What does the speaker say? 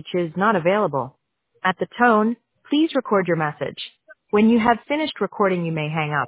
is not available. At the tone, please record your message. When you have finished recording, you may hang up.